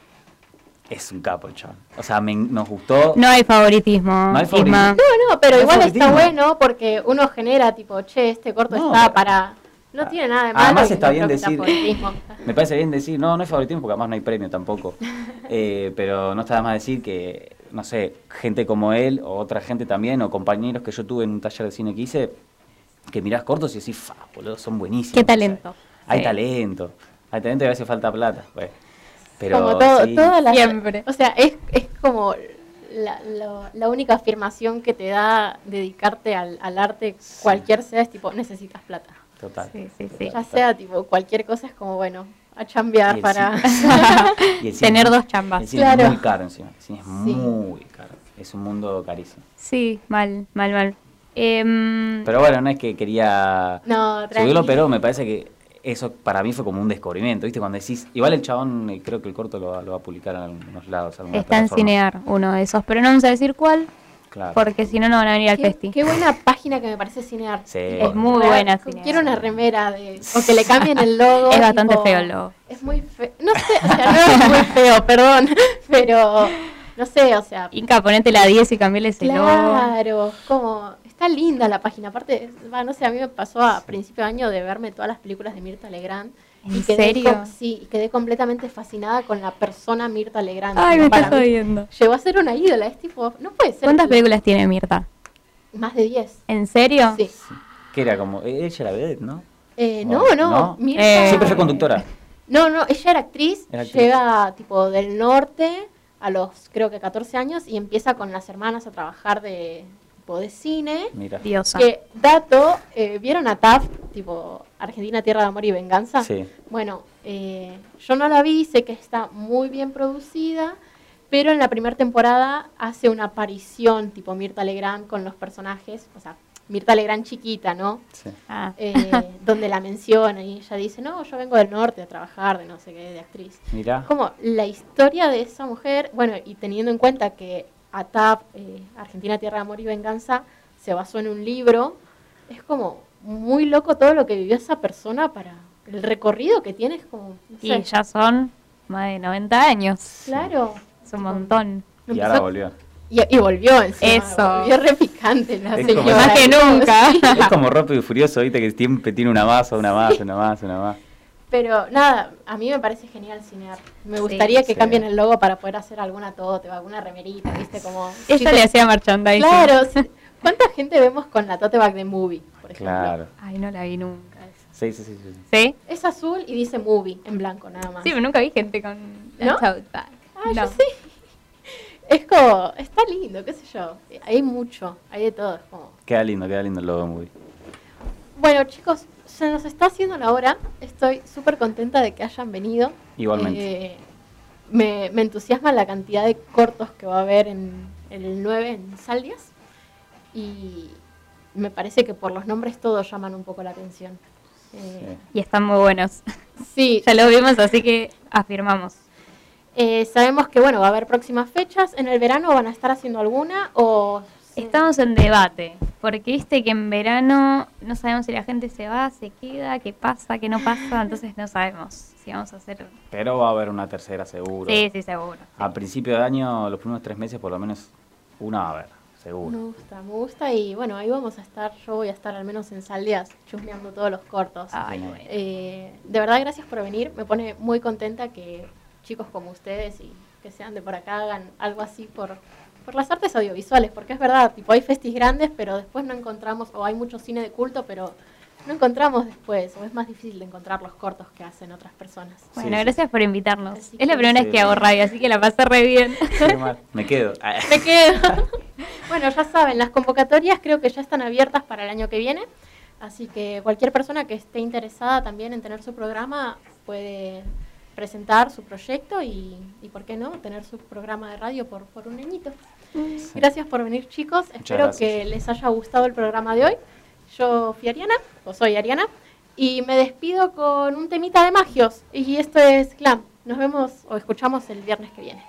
Es un capo, chaval. O sea, nos gustó.
No hay favoritismo.
No, pero igual está bueno porque uno genera tipo, che, este corto está para... No tiene nada de malo.
Además está bien decir, me parece bien decir, no hay favoritismo porque además no hay premio tampoco. Pero no está de más decir que, no sé, gente como él o otra gente también o compañeros que yo tuve en un taller de cine que hice, que mirás cortos y decís, boludo, son buenísimos.
Qué talento.
O sea, hay talento y a veces falta plata. Pues. Pero,
como todo,
sí.
Siempre. O sea, es como la única afirmación que te da dedicarte al arte, cualquier sea, es tipo, necesitas plata.
Total.
Sí.
Ya sea, tipo, cualquier cosa es como, bueno, a chambear para...
tener dos chambas.
El cine es muy caro encima. El cine es muy caro. Es un mundo carísimo.
Sí, mal.
Pero bueno, no es que quería subirlo, pero me parece que eso para mí fue como un descubrimiento, ¿viste? Cuando decís, igual el chabón, creo que el corto lo va a publicar en algunos lados.
Está en Cinear, uno de esos, pero no vamos a decir cuál, porque si no, no van a venir al festi.
Qué buena página que me parece Cinear.
Sí.
Es muy buena Cinear.
Quiero una remera o que le cambien el logo.
Es bastante feo el logo.
Es muy feo, no sé, o sea, no es muy feo, perdón, pero no sé, o sea.
Inca, ponete la 10 y cambiarle ese logo.
Claro, como... está linda la página. Aparte, no sé, a mí me pasó a principio de año de verme todas las películas de Mirta Legrand.
¿En serio?
Sí, y quedé completamente fascinada con la persona Mirta Legrand.
Ay, me estás
mí
jodiendo.
Llegó a ser una ídola, es tipo, no puede ser.
¿Cuántas películas tiene Mirta?
Más de 10.
¿En serio?
Sí.
Que era como, ella era vedette, ¿no?
No. Mirta...
Siempre fue conductora.
No, ella era actriz, llega tipo del norte a los creo que 14 años y empieza con las hermanas a trabajar de cine.
Mira.
Diosa.
Que, dato, ¿vieron a TAF, tipo Argentina, Tierra de Amor y Venganza?
Sí.
Bueno, yo no la vi, sé que está muy bien producida, pero en la primera temporada hace una aparición tipo Mirta Legrand con los personajes, o sea, Mirta Legrand chiquita, ¿no?
Sí.
Donde la menciona y ella dice, no, yo vengo del norte a trabajar de no sé qué, de actriz.
Mirá.
Como la historia de esa mujer, bueno, y teniendo en cuenta que ATAP, Argentina, Tierra de Amor y Venganza, se basó en un libro, es como muy loco todo lo que vivió esa persona para el recorrido que tiene, es como, no sé.
Y ya son más de 90 años.
Claro.
Es un montón.
Y ahora volvió.
Y volvió encima.
Eso.
Volvió re picante la
Es
señora.
como-
Más que nunca.
Es como Rápido y Furioso, ¿viste? Que siempre tiene una más.
Pero nada, a mí me parece genial cinear. Me gustaría que cambien el logo para poder hacer alguna tote o alguna remerita, ¿viste? Como
Ella le hacía merchandising.
Claro. ¿Cuánta gente vemos con la tote bag de Movie, por ejemplo?
Claro.
Ay, no la vi nunca.
Sí.
¿Sí?
Es azul y dice Movie en blanco nada más.
Sí, pero nunca vi gente con la
¿No?
tote bag.
Ah, yo sí. Es como, está lindo, qué sé yo. Hay mucho, hay de todo. Es como...
Queda lindo el logo muy.
Bueno, chicos, se nos está haciendo la hora. Estoy súper contenta de que hayan venido.
Igualmente.
Me entusiasma la cantidad de cortos que va a haber en el 9 en Saldias. Y me parece que por los nombres todos llaman un poco la atención.
Y están muy buenos.
Sí.
Ya los vimos, así que afirmamos.
Sabemos que bueno va a haber próximas fechas. ¿En el verano van a estar haciendo alguna o...?
Estamos en debate, porque viste que en verano no sabemos si la gente se va, se queda, qué pasa, qué no pasa, entonces no sabemos si vamos a hacer...
Pero va a haber una tercera seguro.
Sí, seguro.
A principio de año, los primeros 3 meses por lo menos una va a haber, seguro.
Me gusta y bueno, ahí vamos a estar, yo voy a estar al menos en Saldias chusmeando todos los cortos.
Ay, bueno.
De verdad, gracias por venir, me pone muy contenta que chicos como ustedes y que sean de por acá hagan algo así por las artes audiovisuales, porque es verdad, tipo hay festis grandes, pero después no encontramos, o hay mucho cine de culto, pero no encontramos después, o es más difícil de encontrar los cortos que hacen otras personas.
Bueno, gracias por invitarnos.
Así
Es la
que-
primera vez que hago radio, así que la pasé re bien.
Qué mal. Me quedo.
Me quedo. Bueno, ya saben, las convocatorias creo que ya están abiertas para el año que viene, así que cualquier persona que esté interesada también en tener su programa puede presentar su proyecto y ¿por qué no? Tener su programa de radio por un añito. Gracias por venir, chicos. Espero
gracias.
que les haya gustado el programa de hoy. Yo soy Ariana, y me despido con un temita de Magios. Y esto es Glam. Nos vemos o escuchamos el viernes que viene.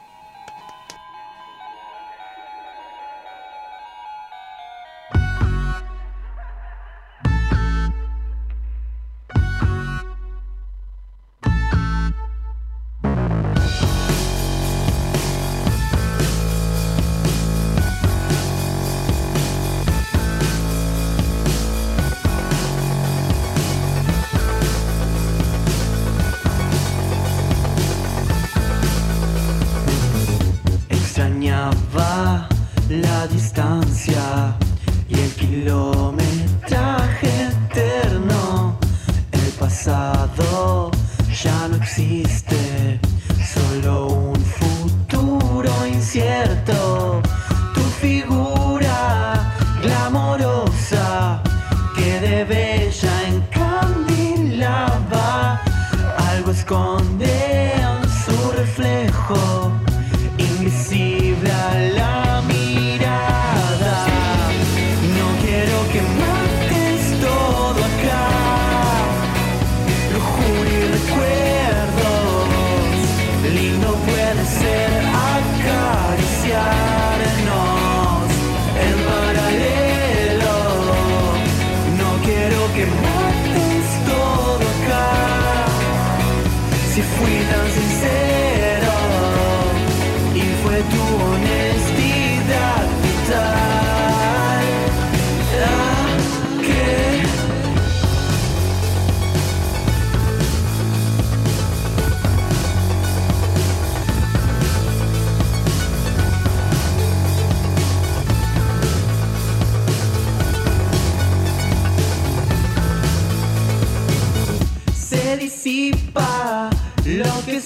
Extrañaba la distancia y el kilometraje eterno. El pasado ya no existe, solo un futuro incierto. Tu figura glamorosa que de bella encandilaba, algo esconde en su reflejo, invisible a la mirada. No quiero que mates todo acá, lujuria y recuerdos. Lindo puede ser acariciarnos en paralelo. No quiero que mates todo acá. Si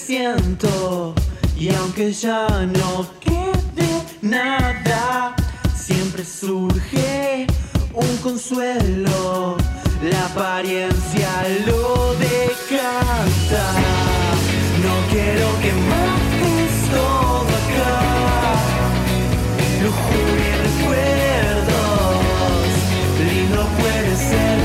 siento. Y aunque ya no quede nada, siempre surge un consuelo. La apariencia lo decanta. No quiero que mates todo acá. Lujuria y recuerdos, lindo puede ser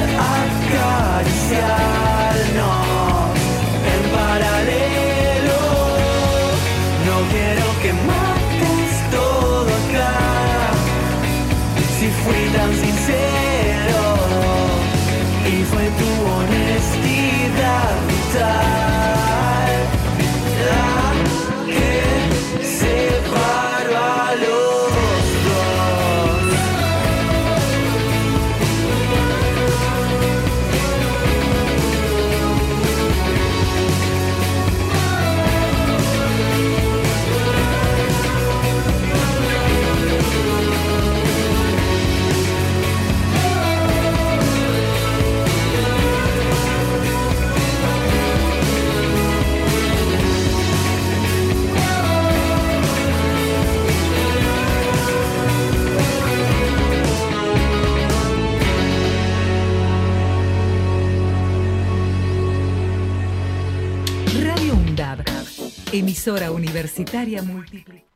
acariciarnos en paralelo. No quiero que mates todo acá. Si fui tan sincero y fue tu honestidad vital la que separó a los dos.
Radio UNDAB, emisora universitaria múltiple.